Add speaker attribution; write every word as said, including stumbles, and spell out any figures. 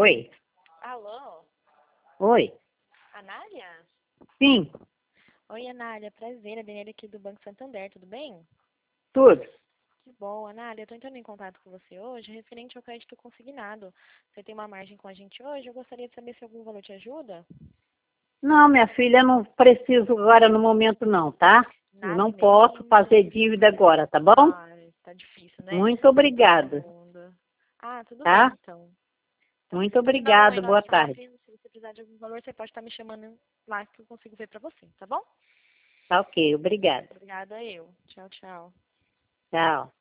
Speaker 1: Oi.
Speaker 2: Alô?
Speaker 1: Oi.
Speaker 2: Anália?
Speaker 1: Sim,
Speaker 2: Oi, Anália. Prazer, é Daniela aqui do Banco Santander, tudo bem?
Speaker 1: tudo.
Speaker 2: Que bom, Anália. Eu tô entrando em contato com você hoje referente ao crédito consignado. Você tem uma margem com a gente hoje? Eu gostaria de saber se algum valor te ajuda.
Speaker 1: Não, minha filha, não preciso agora no momento não, tá? Eu
Speaker 2: Nada
Speaker 1: não
Speaker 2: em
Speaker 1: posso fazer
Speaker 2: mente.
Speaker 1: dívida agora, tá bom?
Speaker 2: Ah, tá difícil, né?
Speaker 1: Muito
Speaker 2: Pra todo
Speaker 1: obrigada,
Speaker 2: mundo. Ah, tudo bem,
Speaker 1: tá?
Speaker 2: então. Então,
Speaker 1: Muito
Speaker 2: se você me dá um oi
Speaker 1: obrigada,
Speaker 2: no
Speaker 1: boa
Speaker 2: WhatsApp,
Speaker 1: tarde.
Speaker 2: se você precisar de algum valor, você pode estar me chamando lá que eu consigo ver pra você, tá bom?
Speaker 1: Tá ok, obrigada.
Speaker 2: Obrigada, eu. Tchau, tchau.
Speaker 1: Tchau.